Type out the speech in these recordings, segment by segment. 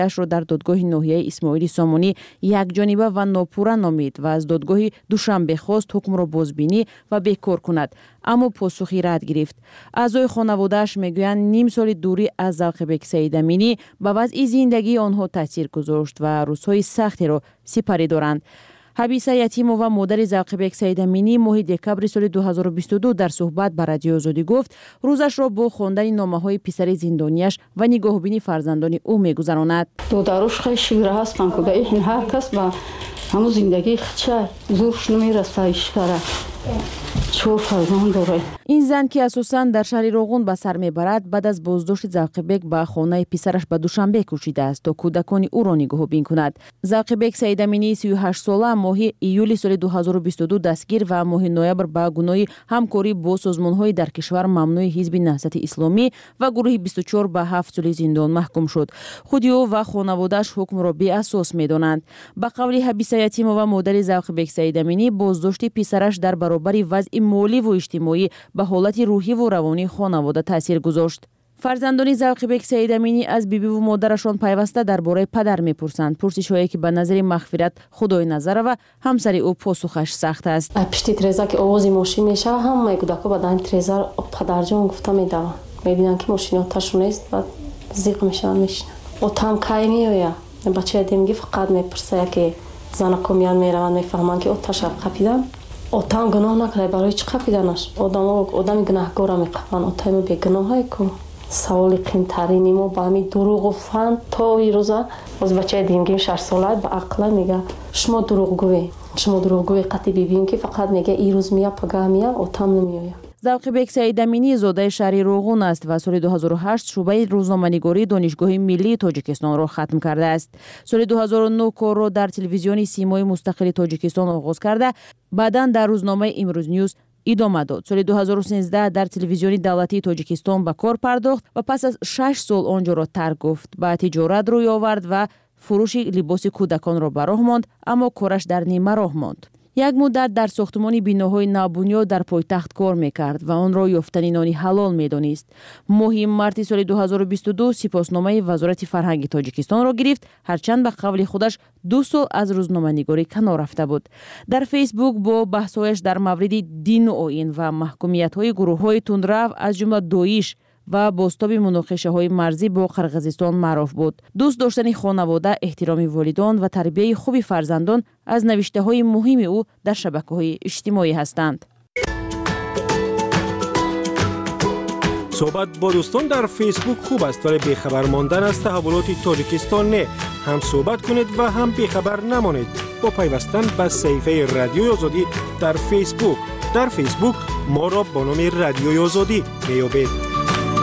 اش را در دادگاه ناحیه اسماعیل سامانی یکجانبه و ناپورا نامید و از دادگاه دوشنبه خواست حکم را بازبینی و بیکار کند، اما پاسخی رد گرفت. اعضای خانواده‌اش میگویند نیم سال دوری از ذوق‌بک سعیدامینی به وضع زندگی آنها تاثیر گذاشت و روزهای سختی را سپری دارند. حبیسه یتیمووا مادر ذوق‌بک سعیدامینی ماه دکبر سال 2022 در صحبت با رادیو آزادی گفت روزش را با خواندن نامه‌های پسر زندانیش و نگاهبینی فرزندان او می‌گذراند. داداروش خیلی شیره هستن که این هر کس با همون زندگی خچه زورش نمیرسه اشکاره. این زن که اساساً در شهر روغون به سر میبرد بعد از بازداشت ذوق‌بک به خانه پسرش به دوشنبه کوشیده است تا کودکان او را نگاهبین کند. ذوق‌بک سعیدامینی 38 ساله ماه ایول سال 2022 دستگیر و ماه نوامبر با گناه همکاری با سازمان‌های در کشور ممنوع حزب نهضت اسلامی و گروه 24 به 7 سال زندان محکوم شد. خود او و خانواده‌اش حکم را بی اساس می‌دانند. به قول حبیسه یتیمووا مادر ذوق‌بک سعیدامینی بازداشت پسرش در برابر وضع مالی و اجتماعی به حالت روحی و روانی خانواده تاثیر گذاشت. فرزندان ذوق‌بک سعیدامینی از بیبی و مادرشان پیوسته درباره پدر میپرسند. پرسش‌هایی که به نظر مغفرت خدای نظر و همسر او پاسخش سخت است. پشت تریزا که آواز ماشین میشه همه کودکا بدن تریزا پدر جان گفته میدم میبینن که ماشین آتش نیست و زیق میشن میشن اتام کای میویا بچه دیمگی فقط میپرسه که زنکو میان میروند میفهمن که آتش قپیدن اتام گناه نکرده برای چی قپیدنش آدم گناهگار میقپن اتام بی گناهی کو سوال قینترینی ما با همین دروغ و فن تا ویروزا از بچه دیمگیم 6 ساله با عقله میگه شما دروغگوی قطعی ببین که فقط میگه این روز میاد پگاه میاد اتام نمیاد. ذوق‌بک سعیدامینی زاده شهر روغون است و سال 2008 شعبه روزنامه‌نگاری دانشگاه ملی تاجیکستان را ختم کرده است. سال 2009 کار را در تلویزیون سیمای مستقل تاجیکستان آغاز کرده، بعداً در روزنامه امروز نیوز ادامه داد. سال 2013 در تلویزیون دولتی تاجیکستان به کار پرداخت و پس از 6 سال آنجا را ترک گفت. به تجارت روی آورد و فروش لباس کودکان را به راه ماند، اما کارش در نیمه راه ماند. یک مدت در ساختمان بیناهای نوبنیاد در پایتخت کار میکرد و آن را یافتن نانی حلال میدانست. ماه مارس سال 2022 سپاسنامه وزارت فرهنگ تاجیکستان را گرفت، هرچند به قول خودش 2 سال از روزنامه‌نگاری کنار رفته بود. در فیسبوک با بحث‌هایش در مورد دین و آیین و محکومیت‌های گروه‌های تندرو از جمله داعش و بازتاب مناقشه‌های مرزی با قرقیزستان معروف بود. دوست داشتن خانواده، احترام والدان و تربیت خوب فرزندان از نوشته‌های مهم او در شبکه‌های اجتماعی هستند. صحبت با دوستان در فیسبوک خوب است، ولی بیخبر ماندن از تحولات تاجیکستان نه. هم صحبت کنید و هم بیخبر نمانید با پیوستن به صفحه رادیوی آزادی در فیسبوک. در فیسبوک ما را با نام رادیوی آزادی میابید.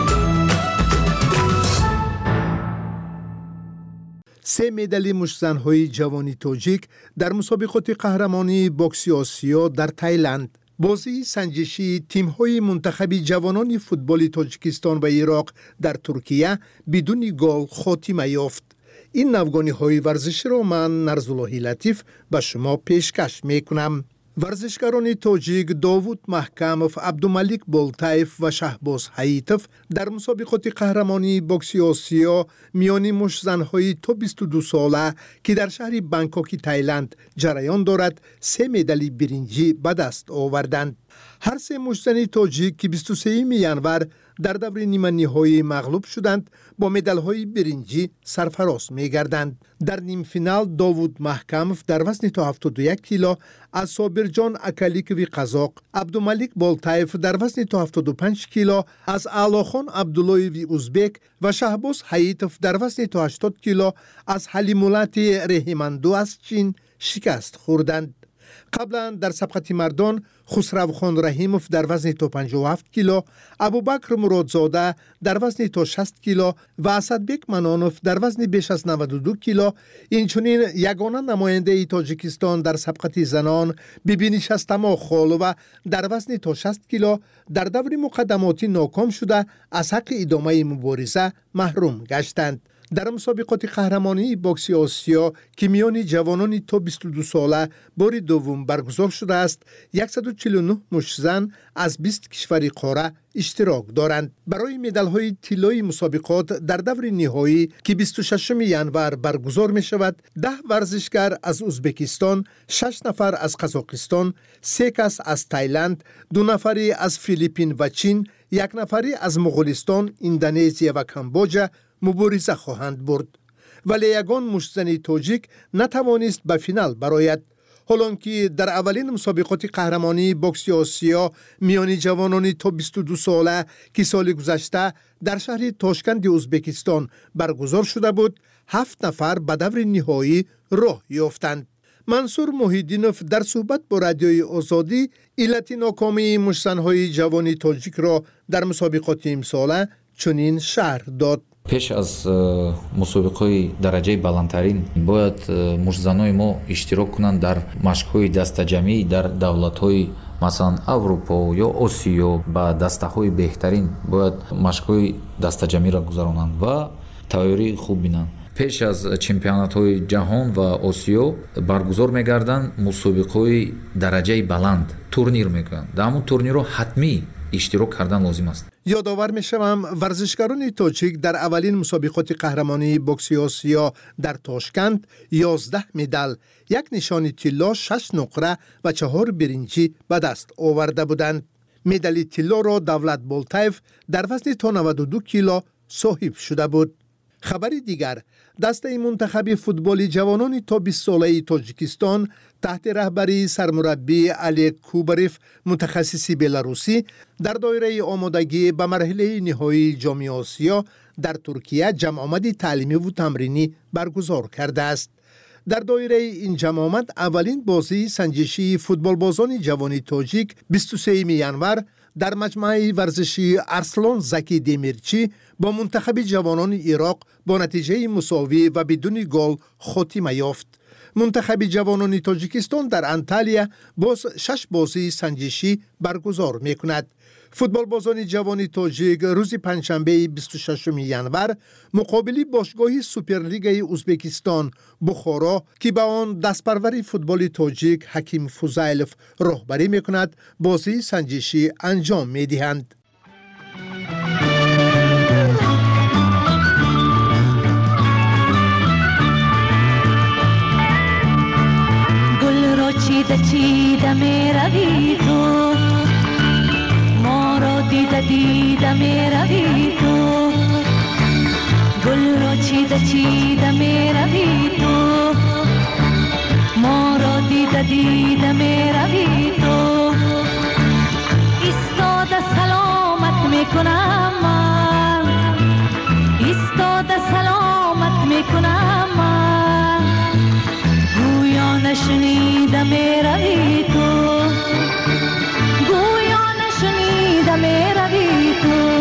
3 مدال مشتزن‌های جوانی تاجیک در مسابقات قهرمانی بوکس آسیا در تایلند. بازی سنجشی تیم‌های منتخب جوانان فوتبال تاجیکستان و عراق در ترکیه بدون گل خاتمه یافت. این نوگانی‌های ورزشی را من نرزاللهی لطیف به شما پیشکش می‌کنم. ورزشکاران تاجیک داوود محکموف، عبدالملک بولتایف و شهباز حییتوف در مسابقات قهرمانی بوکس آسیا میان مشتزن‌های تا 22 ساله که در شهر بانکوک تایلند جریان دارد 3 مدال برنجی به دست آوردند. هر 3 مشتزن تاجیک که 23 ینور در دور نیمه نهایی مغلوب شدند با مدال‌های برنجی سرفراز می‌گردند. در نیم فینال داوود محکموف در وزن تا 71 کیلو از صابرجان اکالیکوی قزاق، عبدالملک بولتایف در وزن تا 75 کیلو از علاخان عبداللهوی ازبک و شهباز حییتوف در وزن تا 80 کیلو از حلیمولات رحیماندو از چین شکست خوردند. قبلا در سبقت مردان خسروخان رحیموف در وزن تا 57 کیلو، ابوبکر مرادزاده در وزن تا 60 کیلو و اسدبک منانوف در وزن بیش از 92 کیلو، اینچنین یگانه نماینده تاجیکستان در سبقت زنان بیبی شستما خالوه در وزن تا 60 کیلو در دور مقدماتی ناکام شده از حق ادامه مبارزه محروم گشتند. در مسابقات قهرمانی بوکس آسیا که میان جوانان تا 22 ساله بار دوم برگزار شده است، 149 مشتزن از 20 کشور قاره اشتراک دارند. برای مدال‌های طلایی مسابقات در دور نهایی که 26 ینور برگزار می شود، 10 ورزشکار از ازبکستان، 6 نفر از قزاقستان، 3 کس از تایلند، 2 نفری از فیلیپین و چین، 1 نفری از مغولستان، اندونزیا و کامبوجا مبارزه خواهند برد. ولی یگان مشتزن تاجیک نتوانست به فینال برآید. حالان که در اولین مسابقات قهرمانی بوکس آسیا میان جوانان تا 22 ساله که سال گذشته در شهر تاشکند ازبکستان برگزار شده بود، 7 نفر به دور نهایی راه یافتند. منصور محیدینوف در صحبت با رادیوی آزادی علت ناکامی مشتزن‌های جوان تاجیک را در مسابقات امساله چنین شرح داد. پیش از مسابقه درجه بلندترین باید مشتزنان ما اشتراک کنند در مشق‌های دسته‌جمعی در دولت‌های مثلا اروپا یا آسیا با دسته‌های بهترین باید مشق‌های دسته‌جمعی را گذرانند و تیاری خوب بینند. پیش از چمپیونات‌های جهان و آسیا برگزار می‌گردند مسابقه‌های درجه بلند تورنیر می‌کنند. در همون تورنیر رو حتمی اشتراک کردن لازم است. یادآور می‌شوم ورزشکاران تاجیک در اولین مسابقات قهرمانی بوکس آسیا در تاشکند 11 مدال، 1 نشان طلا، 6 نقره و 4 برنجی به دست آورده بودند. مدال طلا را دولت بولتایف در وزن تا 92 کیلو صاحب شده بود. خبر دیگر، دسته منتخب فوتبال جوانان تا 20 ساله تاجیکستان تحت رهبری سرمربی علی کوبریف متخصص بلاروسی در دایره آمادگی به مرحله نهایی جام آسیا در ترکیه جمع آمد تعلیمی و تمرینی برگزار کرده است. در دایره این جمع آمد اولین بازی سنجشی فوتبال بازان جوان تاجیک 23 ینور در مجمع ورزشی ارسلان زکی دمیرچی با منتخب جوانان عراق با نتیجه مساوی و بدون گل خاتمه یافت. منتخب جوانان تاجیکستان در انتالیا باز 6 بازی سنجشی برگزار می کند. فوتبال بازان جوان تاجیک روز پنجشنبه 26 ینور مقابل باشگاه سوپرلیگ ازبکستان بخارا که به آن دستپرور فوتبال تاجیک حکیم فوزایلوف راهبری می کند بازی سنجشی انجام می دهند. گل رو چیده می روی تو، ما رو دیده می روی تو، گل رو چیده می روی تو، ما رو دیده می روی تو، ایستاده سلامت می کنم من، ایستاده سلامت می کنم من، گویا نشنیده می روی تو، گویا نشنیده می روی تو.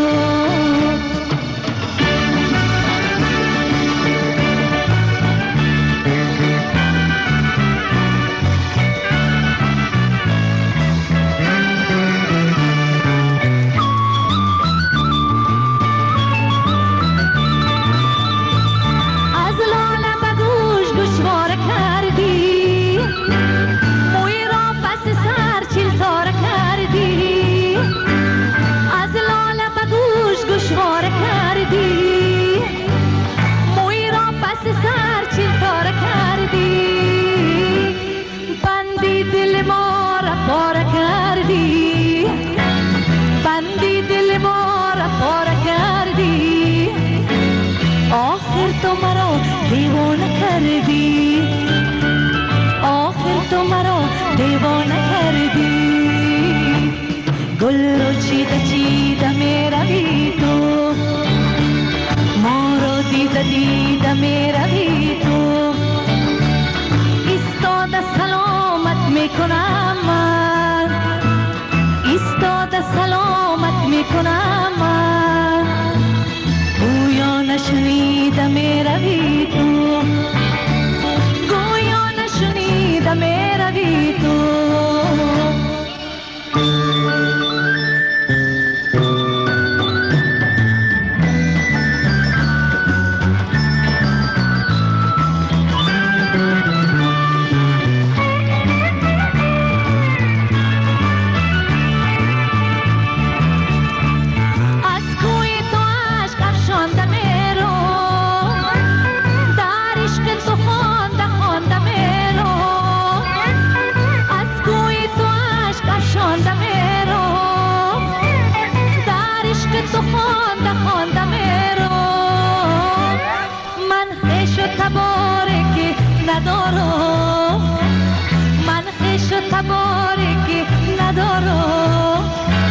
تو مرا دیوانه کردی، آخر تو مرا دیوانه کردی، گل رو چیده می روی تو، ما رو دیده می روی تو، ایستاده سلامت می کنم من، ایستاده سلامت می کنم من، گویا نشنیده می روی تو، خیش و تبارکی ندارم من خیش و تبارکی ندارم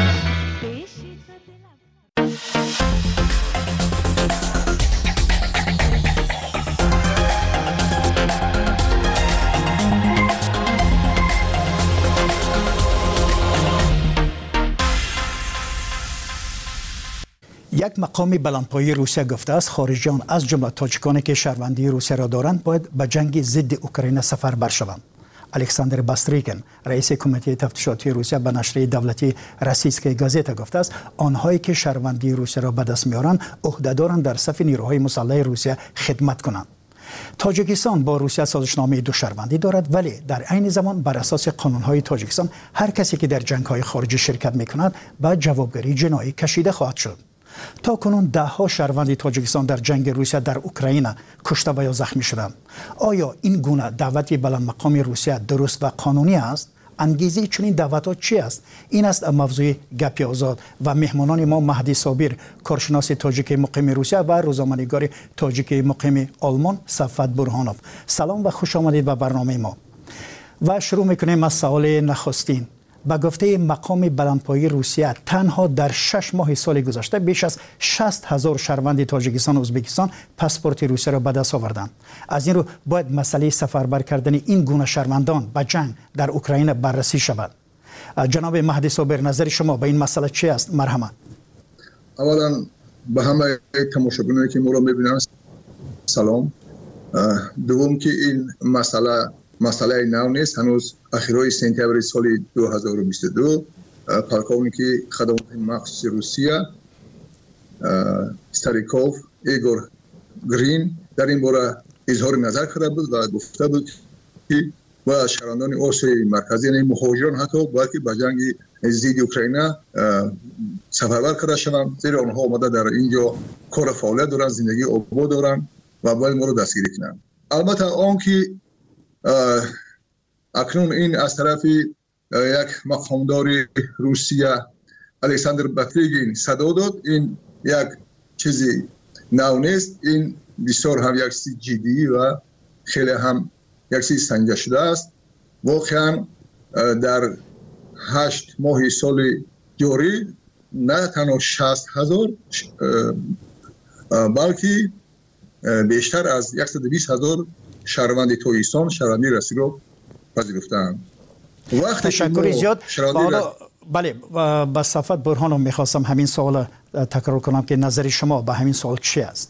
یک مقام بلندپایه روسیه گفته است خارجیان از جمله تاجیکانی که شهروندی روسیه را دارند باید به جنگ ضد اوکراین سفربر شوند. الکساندر باستریکن رئیس کمیته تفتیشاتی روسیه به نشریه دولتی روسیسکای گازتا گفته است آنهایی که شهروندی روسیه را به دست میارند عهدهدارند در صف نیروهای مسلح روسیه خدمت کنند. تاجیکستان با روسیه سازشنامه دو شهروندی دارد ولی در عین زمان بر اساس قانونهای تاجیکستان هر کسی که در جنگ‌های خارجی شرکت می‌کند به جوابگیری جنایی کشیده خواهد شد. تا کنون ده ها شهروند تاجیکستان در جنگ روسیه در اوکراین کشته و یا زخمی شدند. آیا این گونه دعوت بلند مقام روسیه درست و قانونی است؟ انگیزه چنین دعوت‌ها چی است؟ این است موضوع گپ آزاد و مهمانان ما مهدی صابر کارشناس تاجیک مقیم روسیه و روزنامه‌نگار تاجیک مقیم آلمان صفوت برهانوف. سلام و خوش آمدید به برنامه ما. و شروع می‌کنیم از سوال نخستین. با گفته مقام بلندپایه روسیه تنها در 6 ماه سال گذشته بیش از 60,000 شهروند تاجیکستان و ازبکستان پاسپورت روسیه را به دست آوردند. از این رو باید مسئله سفربر کردن این گونه شهروندان به جنگ در اوکراین بررسی شود. جناب مهدی صابر نظر شما به این مسئله چی است؟ مرحمت. اولا به همه تماشاگرانی که ما را می‌بینند سلام. دوم که این مسئله نو نیست. هنوز اخیرای سپتامبر سال 2022 پالکونیکی خدمات مخصوص روسیه ستاریکوف ایگور گرین در این باره اظهار نظر کرده بود و گفته بود که و شهروندان آسیای مرکزی یعنی مهاجران حتی باید که به جنگ ضد اوکراین سفربر کرده شوند، زیرا آنها آمده در اینجا کار فعالیت دارند، زندگی آباد دارند و باید ما رو دستگیری کنند. البته آن که اکنون این از طرف یک مقامدار روسیه الکساندر باستریکن صدا داد، این یک چیزی نو نیست. این بسیار هم یک چیز جدی و خیلی هم یک چیز سنجیده شده است. واقعا در 8 ماه سال جاری نه تنها 60,000 بلکه بیشتر از 120,000 شهروند تاجیکستان شهروندی رسمی را پذیرفتند. تشکر زیاد. بله با صفوت برهانوف میخواستم همین سوال تکرار کنم که نظر شما به همین سوال چی است؟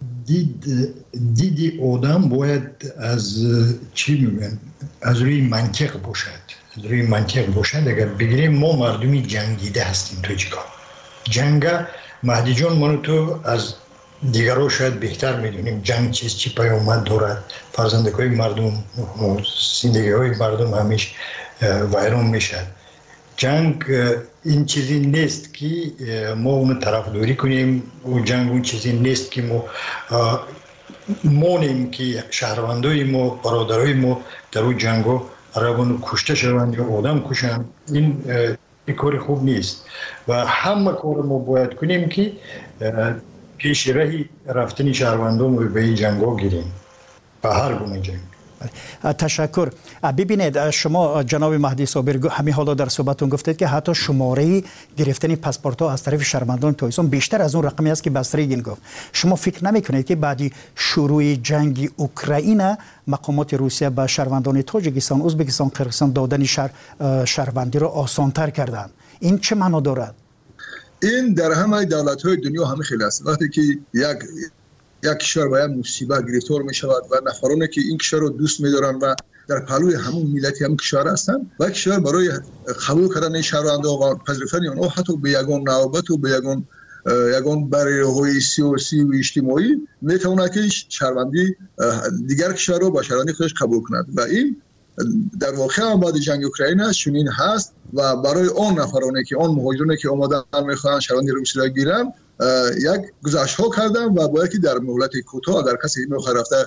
دید آدم باید از چی میگن از روی منطق باشد. اگر بگیریم ما مردمی جنگیده هستیم تاجیکان. جنگ مهدی جان منو تو از دیگرها شاید بهتر میدونیم جنگ چی پیامد دارد. فرزندکای مردم، زندگی های مردم همیشه ویران میشد. جنگ این چیزی نیست که ما اون طرفداری کنیم و جنگ اون چیزی نیست که ما مانیم که شهروندای ما، برادرای ما در اون جنگ ها روان کشته شوند یا آدم کشند. این کار خوب نیست و همه کار ما باید کنیم که پیش راه رفتن شهروندان رو به این جنگ ها گیریم، به هر گونه جنگ. تشکر. ببینید شما جناب مهدی صابر همین حالا در صحبتتون گفتید که حتی شماره گرفتن پاسپورت ها از طرف شهروندان تاجیکستان بیشتر از اون رقمی است که باستریکن گفت. شما فکر نمیکنید که بعد شروع جنگ اوکراین مقامات روسیه به شهروندان تاجیکستان، ازبکستان، قرقیزستان دادن شهروندی را آسان‌تر کردند؟ این چه معنا دارد؟ این در همه دولت‌های دنیا همه خیلی است. وقتی که یک کشور باید مصیبت گرفتار می شود و نفرانی که این کشور رو دوست می دارن و در پهلوی همون ملتی همون کشور هستند و کشور برای قبول کردن شهروندان و پذیرفتن آنها حتی به یگان نوبت و به یگان برایهای سیاسی و اجتماعی می تواند که شهروندی دیگر کشور رو با شهروندی خودش قبول کند و این در واقع هم بعد جنگ اوکراین چنین هست و برای آن نفرانی که آن مهاجرانی که آمدن میخوان شهروندی روسی را گیرن یک گزارش ها کردن و باید که در مهلت کوتاه اگر کسی میخواد رفته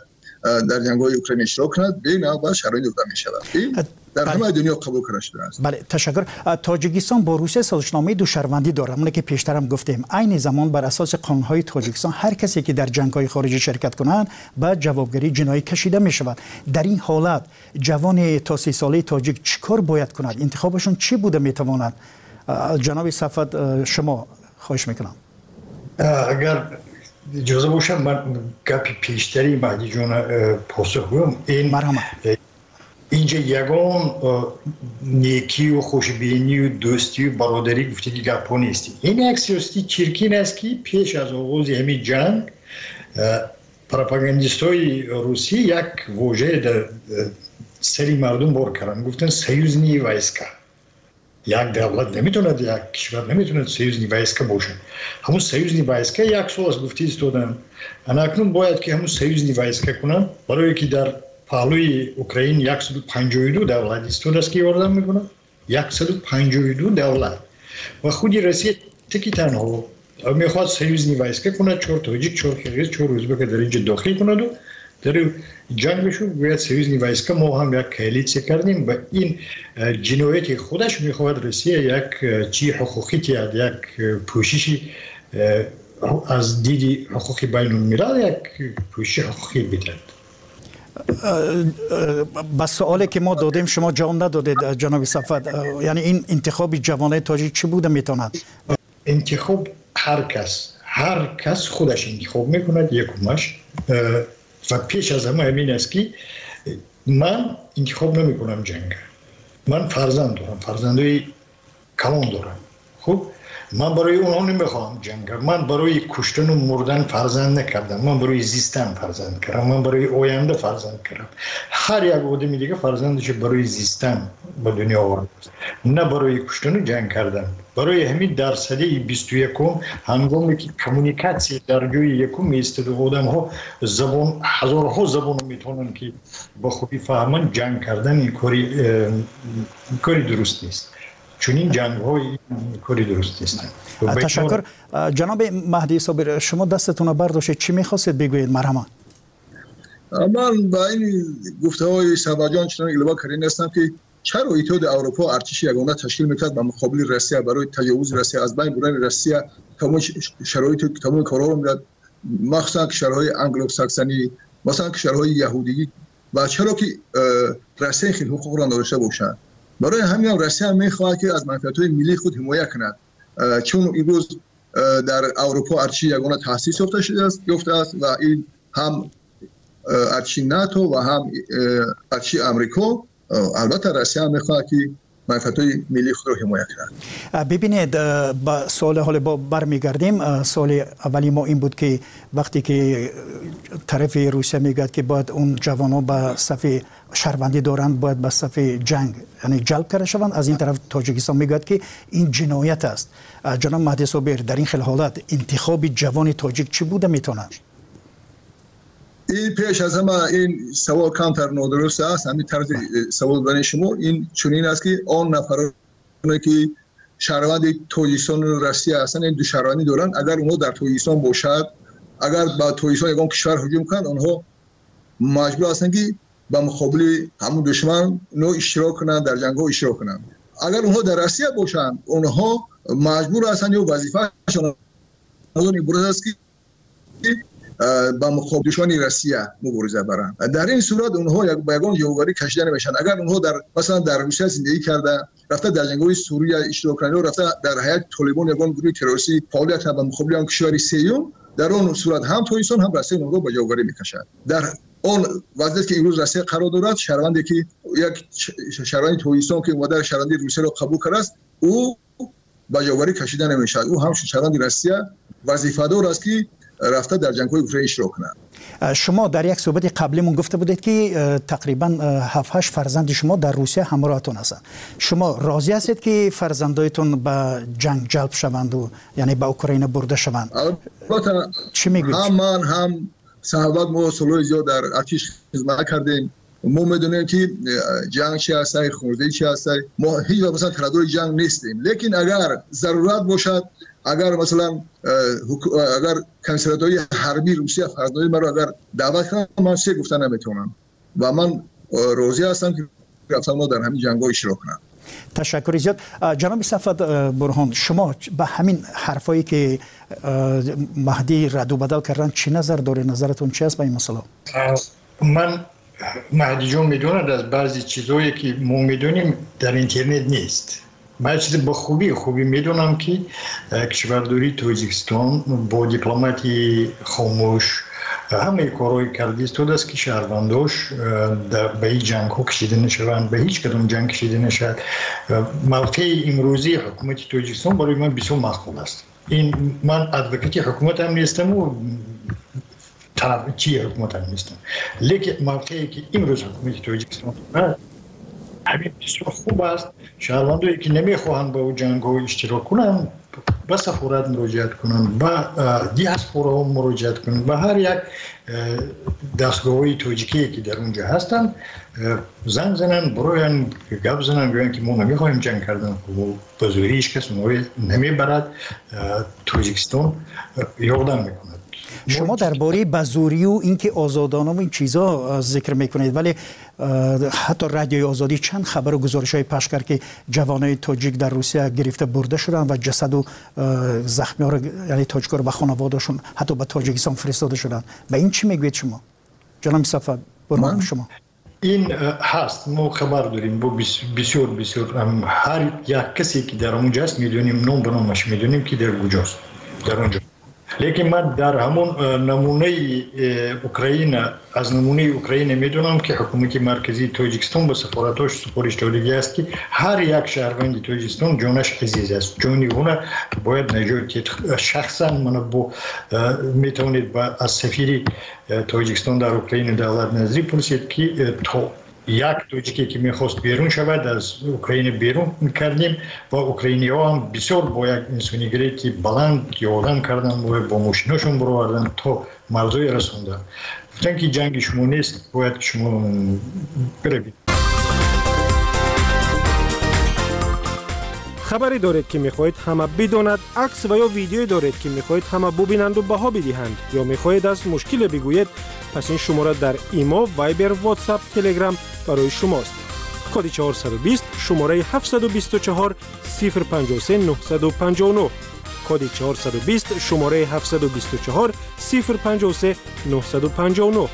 در جنگ‌های اوکراین اشتراک کند بنا با شرایط داده می‌شود. در همه دنیا قبول کرده شده است. بله تشکر. تاجیکستان با روسیه سازشنامه دوشهروندی داره، همون که پیشترم گفتیم. عین زمان بر اساس قانون‌های تاجیکستان هر کسی که در جنگ‌های خارجی شرکت کنند به جوابگیری جنایی کشیده می‌شود. در این حالت جوان تا 30 ساله تاجیک چیکار باید کند؟ انتخابشون چی بوده میتواند؟ جناب صفوت شما خواهش میکنم. اگر اجازه باشه من گپی پیشتری مهدی جان پاسخ بدم. این اینجا یگان نیکی و خوشبینی و دوستی و برادری گفتگی گپا نیست. این یک سیاسی چرکین است که پیش از آغاز همین جنگ پروپاگاندیستای روسی یک واژه در سری مردم بار کردن، گفتن سیوزنی وایسکا. یک دولت نمیتوند، یک کشور نمیتوند سیوزنی وایسکا باشه. همون سیوزنی وایسکا یک سال از گفتی استودن. اکنون باید که همون سیوزنی وایسکا کنن، برای که در پهلوی اوکراین 152 دولت استود است که یاردم میکنه. 152 دولت و خودی روسیه تکی تنها میخواد سیوزنی وایسکا کنه، 4 تاجیک، 4 کرغیز، 4 ازبک در اینجا داخل کنه و در جنگ بشو باید سیوزنی وایسکا ما هم یک کولیسیون کردیم و این جنایت خودش میخواد روسیه یک چی حقوقی تیاد، یک پوششی از دیدی حقوقی بین الملل، یک پوشش حقوقی بیدند. بس سوالی که ما دادیم شما جواب ندادید جناب صفوت، یعنی این انتخاب جوانای تاجیک چی بوده میتواند؟ انتخاب هر کس خودش انتخاب میکند یکمش و پیش از همه همین است که من انتخاب نمی کنم جنگ. من فرزند دارم، فرزندای کلان دارم. خب من برای اونها نمیخوام جنگ. من برای کشتن و مردن فرزند نکردم، من برای زیستن فرزند کردم، من برای آینده فرزند کردم. هر یک آدمی دیگه فرزندش برای زیستن به دنیا آورد، نه برای کشتن و جنگ کردن. برای همین در سده 21 هنگامی که کمونیکاسیون در جای یکم ایستاده آدم ها زبان هزارها زبان میتونن که با خوبی فهمن، جنگ کردن این کاری درست نیست. چون این جنگ های کاری درست نیستن. تشکر. جناب مهدی صابر شما دستتون رو برداشتید، چی میخواستید بگویید؟ مرحبا. من با این گفته های سباجان چنان الوا کردن هستم که چرا اتحاد اروپا ارتش یگانه تشکیل میکرد به مقابل روسیه برای تجاوز روسیه، از بین بردن روسیه تمام شرایط تمام کارها رو میداد، مخصوصا کشورهای انگلو ساکسونی، مثلا کشورهای یهودی، و چرا که روسیه خیلی حقوق را نداشته باشند. برای همین روسیه میخواهد که از منفعت‌های ملی خود حمایت کند، چون امروز در اروپا ارتش یگانه تأسیس یافته است و این هم ارتش ناتو و هم ارتش آمریکا. البته روسیه هم میخواهد که منفعت‌های ملی خود را حمایت کند. ببینید با سوال حال با برمیگردیم. سوال اولی ما این بود که وقتی که طرف روسیه میگه که باید اون جوانان به صف شهروندی دارند، باید به صف جنگ یعنی جلب کرده شوند، از این طرف تاجیکستان میگه که این جنایت است. جناب مهدی صابر در این خیل حالت انتخاب جوان تاجیک چی بوده میتونه؟ این پیش از همه این سوال کمتر نادرست است. همین طرز سوال برای شما این چنین است که آن نفرانی که شهروند تاجیکستان و روسیه هستند این دو شهروندی دارند، اگر اونها در تاجیکستان باشد، اگر با تاجیکستان یگان کشور هجوم کنند، آنها مجبور هستند که با مقابل همون دشمن نو اشتراک کنند، در جنگ ها اشتراک کنند. اگر اونها در روسیه باشند، اونها مجبور هستند یا وظیفه‌شان این است که با مقابل دشمن روسیه مبارزه برند. در این صورت اونها با یگان جوابگاری کشیده نمیشن. اگر اونها در مثلا در روسیه زندگی کرده، رفته در جنگ‌های سوریه اشتراک کرده و رفته در حیات طالبان یگان گروه تروریستی فعالیت کرده با مقابل آن کشور سوم، در اون صورت هم تاجیکستان هم روسیه اونها با جوابگاری میکشد. در اون وضعیتی که امروز روسیه قرار دارد، شهروندی که یک شهروند تاجیکستان که اومده شهروندی روسیه را قبول کرده است، او با جوابگاری کشیده نمیشد. او هم شهروند روسیه وظیفه‌دار است که رفته در جنگ‌های اوکراین اشتراک کنند. شما در یک صحبت قبلیمون گفته بودید که تقریبا 7-8 فرزند شما در روسیه همراهتون هستند. شما راضی هستید که فرزندایتون به جنگ جلب شوند و یعنی به اوکراین برده شوند؟ البته چی میگید؟ هم من هم صحبت ما سالهای زیاد در ارتش خدمت کردیم. ما میدونیم که جنگ چی هست، خونریزی چی هست. ما هیچ وقت مثلا طرفدار جنگ نیستیم، لیکن اگر ضرورت باشد اگر مثلا اگر کنسولاتوری حربی روسیه فردای مرا اگر دعوت کنه من سه گفتن نمیتونم و من راضی هستم که رفتم ما در همین جنگ‌ها اشتراک کنم. تشکر زیاد. جناب صفوت برهان، شما به همین حرفایی که مهدی رد و بدل کردن چی نظر داره؟ نظرتون چی است به این مسئله؟ من مهدی جون میدوند از بعضی چیزایی که ما میدونیم در اینترنت نیست. من چیز با خوبی میدونم که کشورداری تاجیکستان با دیپلماتی خاموش همه کارهای کردی است که شهرونداش به این جنگ ها کشیده نشوند، به هیچ کدام جنگ کشیده نشد. موقع امروزی حکومت تاجیکستان برای من بسیار معقول است. این من ادوکیت حکومت هم نیستم و طرفدار حکومت هم نیستم، لیکن موقعی که امروز حکومت تاجیکستان همین بسیار خوب است. شهروندایی که نمیخواهند با جنگ ها اشتراک کنند به سفارت مراجعت کنند، به دیاسپورا مراجعت کنند، به هر یک دستگاه‌های تاجیکی که در اونجا هستند زنگ زنن، برای گپ زنن، بگن که ما نمیخوایم جنگ کردن و به زوری هیچ کس ما نمیبرد. تاجیکستان یادم میکنه. شما درباره بازوری و اینکه آزادانه و این چیزا ذکر میکنید، ولی حتی رادیوی آزادی چند خبر و گزارش‌های پخش کرد که جوانای تاجیک در روسیه گرفته برده شدن و جسد و زخمی‌ها رو، یعنی تاجیک‌ها رو به خانواده‌شون حتی به تاجیکستان فرستاده شدن. به این چی میگوید شما؟ جناب صفوت برمان شما. این هست، ما خبر داریم با بسیار هر یک کسی که در اونجا است میدونیم، نام به نامش میدونیم که در کجاست در اونجا. لیکن من در همون نمونه اوکراین، از نمونه اوکراین میدونم که حکومت مرکزی تاجیکستان به سفارتاش سپارش دادگی است که هر یک شهروند تاجیکستان جانش عزیز است، جانی اون باید نجات. شخصا من با میتونید از سفیر تاجیکستان در اوکراین دولت نظری پرسید که تا یک تاجیکی که میخواست بیرون شود از اوکراین بیرون میکردیم و اوکراینی ها هم بسیار با یک انسانیگری که بلند یادن کردن و با ماشیناشون برآوردن تا مرزهای رسوندن. گفتن که جنگ شما نیست، باید شما بروید. خبری دارید که میخواهید همه بداند، عکس و یا ویدیویی دارید که میخواهید همه ببینند و بها بدهند، یا میخواهید از مشکل بگویید، پس این شماره در ایما، وایبر، واتساپ، تلگرام برای شماست. کد 420 شماره 724 053 959. کد 420 شماره 724 053 959.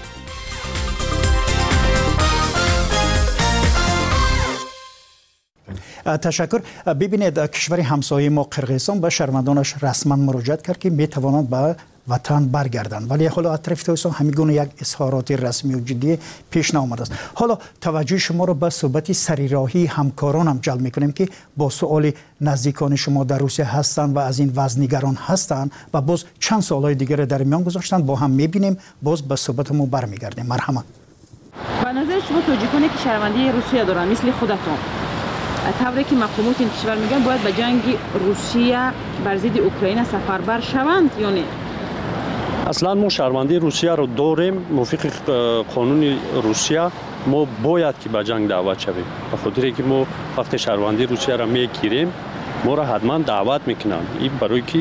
تشکر. ببینید کشور همسایه ما قرقیزستان به شهروندانش رسما مراجعت کرد که میتوانند به وطن برگردند، ولی حالا اطراف تاجیکستان همین یک اظهارات رسمی و جدی پیش نیامده است. حالا توجه شما را به صحبت سریراهی همکاران هم جلب میکنیم که با سوال نزدیکان شما در روسیه هستند و از این وضع نگران هستند و باز چند سوالای دیگر در میان گذاشتند، با هم میبینیم، باز به صحبتمون برمیگردیم. مرحمت. به نظر شما تاجیکانی که شهروندی روسیه دارن مثل خودتون، طوری که مقامات این کشور میگن باید به جنگ روسیه بر ضد اوکراین سفربر شوند یا نه؟ اصلا ما شهروندی روسیه رو داریم، موافق قانون روسیه ما باید که به جنگ دعوت شویم. به خاطر اینکه ما وقتی شهروندی روسیه را میگیریم ما را حتما دعوت میکنن. این برای که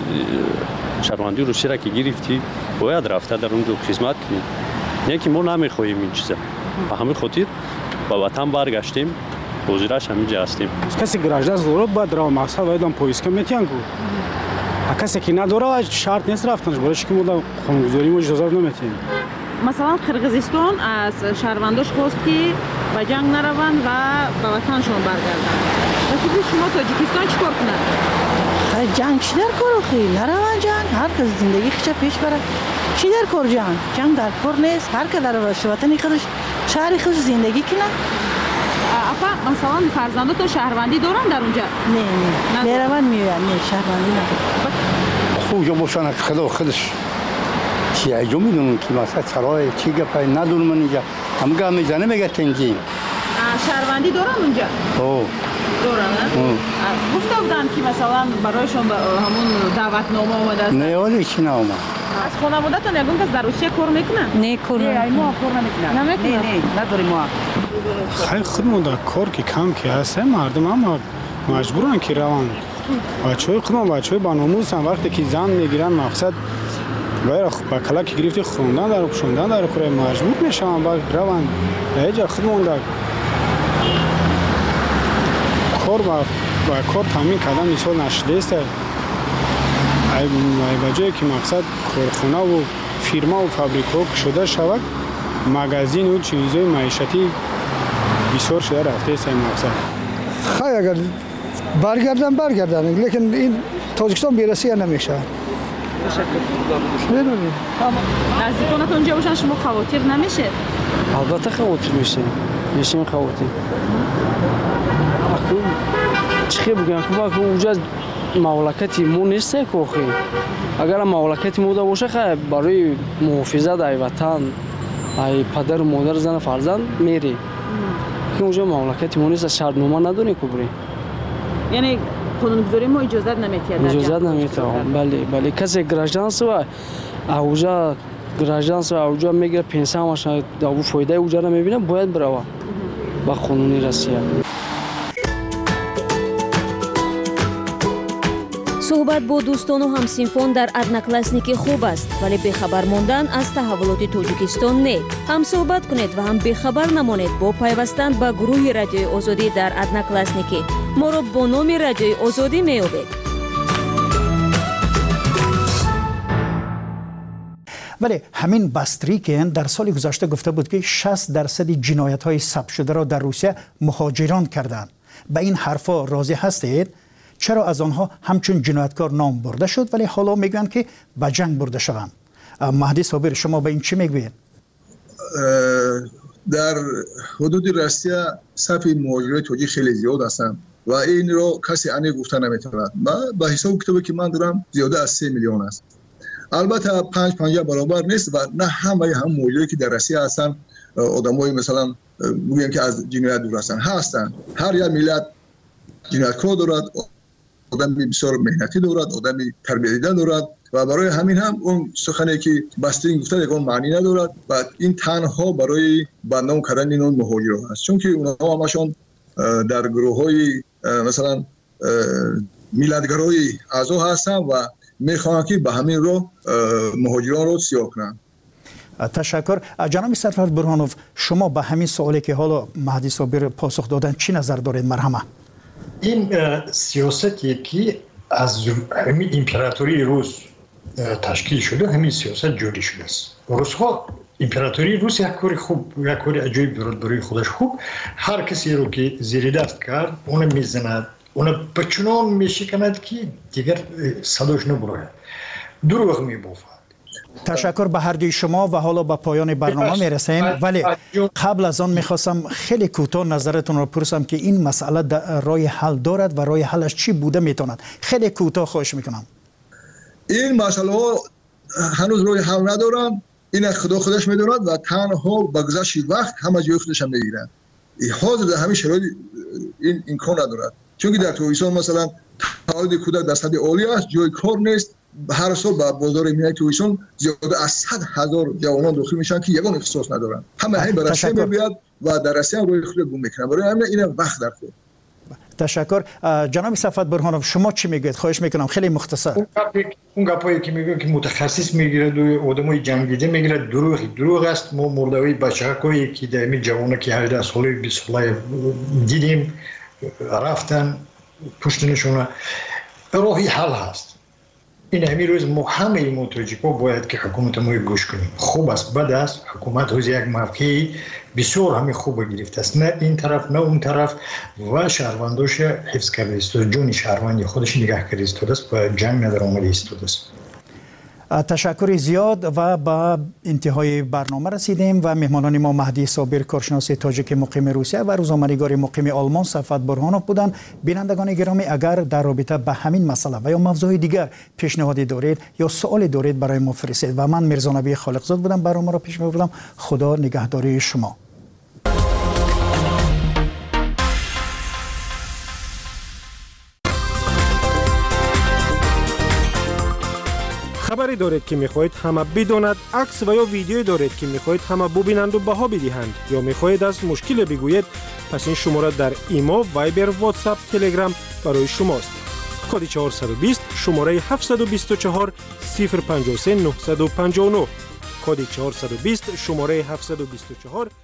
شهروندی روسیه را که گرفتی باید رفته در اونجا خدمت کنیم. نه که ما نمیخواهیم این چیزا. به همین خاطر به وطن برگشتیم، حاضرش همینجا هستیم. کسی گراجدار ضرورت باید را مقصد باید هم پویسکه میتیان کو. کسی که نداره شرط نیست رفتنش، برایش که ما قانونگذاری ما اجازه نمیتیم. مثلا قرقیزستان از شهرونداش خواست که به جنگ نروند و به وطنشون برگردند. ولی شما تاجیکستان چیکار کنند؟ جنگ چی در کار آخی؟ نروند جنگ، هر کس زندگی خودش پیش بره. چی در کار جنگ؟ جنگ در کار نیست، هر که در وطن خودش شهر خودش زندگی کنه. اپا مثلا فرزندات شهروندی دارن در اونجا؟ نه میروند میوین، نه شهروندی ندارن. خوب باشن خدا خودش چی ایجا میدونن که مثلا سرای چی گپای ندونم من اینجا هم گام میزنه میگه تنجیم. شهروندی دارن اونجا؟ دارن. گفته بودن که مثلا برایشون همون دعوتنامه آمده است. نه ولی چی نامه. از خانواده‌تون یگون کس در روسیه کار میکنه؟ نه کار نمیکنه. ما کار نمیکنه. نه نداریم ما. خیلی خودمون در کار که کم که هست، مردم هم مجبورن که روان بچه‌های خودم بچه‌های باناموسن وقتی که زن میگیرن مقصد باید با کلاک گرفتی خوندن در پوشوندن در کره مجبور میشن با روان هیچ خودمون در کار تامین کردن مثال نشده است ای بجایی که مقصد کارخانه و فیرما و فابریکا شده شود مغازین و چیزهای معیشتی بسیار شده رفته است مقصد خیلی اگر برگردن لیکن این تاجیکستان بیرسی نمیشه نزدیکانتون اونجا باشن شما خواطر نمیشه؟ البته خواطر میشیم خواطر چی بگم که اونجا مملکتی مو نیست که اگر مملکتی مو باشه خیلی برای محافظت ای وطن ای پدر و مادر زن فرزند میری که اونجا مملکتی مو نیست شرطنامه نداری که بری یعنی قانونگذاری ما اجازت نمیتید اجازت نمیتید بله کسی گراجدانس و اوجا گراجدانس و اوجا میگه پنسیونش داو فایده اوجا نمیبینه باید بره با قانونی روسیه. صحبت با دوستان و همسنفان در одноклассники خوب است ولی بخبر ماندن از تحولات تاجیکستان نه. هم صحبت کنید و هم بخبر نمانید با پیوستن به گروه رادیوی آزادی در одноклассники. ما را با نام رادیوی آزادی می‌یابید. ولی همین باستریکین در سال گذشته گفته بود که 60% جنایت‌های ثبت شده را در روسیه مهاجران کردند. به این حرفا راضی هستید؟ چرا از آنها همچون جنایتکار نام برده شد ولی حالا میگن که به جنگ برده شوند؟ مهدی صابر شما به این چی میگوید؟ در حدود روسیه صف مهاجرای تاجیک خیلی زیاد هستند و این رو کسی انی گفته نمیتواند. با حساب کتابی که من دارم زیاده از 3 میلیون است. البته 5 برابر نیست و نه همه هم مهاجرایی که در روسیه هستند آدمای مثلا میگن که از جنایت دور هستند. هر یک ملت جنایتکار دارد، آدمی بسیار مهنتی دارد، آدمی تربیت دیده دارد و برای همین هم اون سخنی که باسترین گفته یکان معنی ندارد و این تنها برای بدنام کردن این مهاجران است چون که اونها همشون در گروه‌های مثلا میلادگرای اعضا هستند و میخوان که به همین رو مهاجران رو سیاه کنند. تشکر. جناب سرفرد برهانوف شما به همین سوالی که حالا مهدی صابر پاسخ دادن چی نظر دارید؟ مرحمه. این سیاستی که از همین امپراتوری روس تشکیل شده همین سیاست جوری شده است. روس‌ها امپراتوری روس یک کاری خوب یک کاری عجیب دارد برای خودش خوب هر کسی رو که زیر دست کرد اون میزند اون بچنان میشکند که دیگر صداش نبراید دروغ میبافد. تشکر به هر دوی شما و حالا به پایان برنامه میرسیم ولی قبل از آن میخواستم خیلی کوتاه نظرتون رو پرسم که این مسئله رای حل دارد و رای حلش چی بوده میتواند؟ خیلی کوتاه خواهش میکنم. این مسئله هنوز رای حل ندارن. این خدا خودش میدوند و تنها با گذشت وقت همه جای خودش هم میگیرن. حاضر در همین شرایط این امکان ندارد چون که در تاجیکستان مثلا تعداد کودک در سطح عالی است جای کار نیست. هر سال با بازار ملی تاجیکستان زیاده از 100,000 جوانان داخل میشن که یگان اختصاص ندارن. همه همین به روسیه میاد و در روسیه هم روی خود گم میکنن. برای همین این وقت در خود. تشکر. جناب صفوت برهانوف شما چی میگید؟ خواهش میکنم خیلی مختصر. اون گپایی که میگن که متخصص میگیره و آدمای جنگیده میگیره دروغ است. ما مردوی بچه‌هایی که در این جوانه که 18 ساله 20 ساله دیدیم رفتن پشتنشون راهی حل هست. این همین روز ما همه متوجه‌ها باید که حکومت ما گوش کنیم. خوب است بد است حکومت روز یک موقعی بسیار همین خوب گرفته است نه این طرف نه اون طرف و شهرونداش حفظ کرده است جون شهروند خودش نگاه کرده است و جنگ نداره آمده است. تشکر زیاد و با انتهای برنامه رسیدیم و مهمانان ما مهدی صابر کارشناس تاجیک مقیم روسیه و روزنامه‌نگار مقیم آلمان صفوت برهانوف بودند. بینندگان گرامی اگر در رابطه به همین مسئله و یا موضوع دیگر پیشنهادی دارید یا سوالی دارید برای ما فرستید و من میرزا نبی خالقزاد بودم برنامه را پیش می‌بردم. خدا نگهداری شما. خبری دارید که میخواهید همه بداند، عکس و یا ویدیویی دارید که میخواهید همه ببینند و بها بدهند یا میخواهید از مشکل بگویید، پس این شماره در ایمو، وایبر، واتساپ، تلگرام برای شماست. کد 420 شماره 724 053 959 کد 420 شماره 724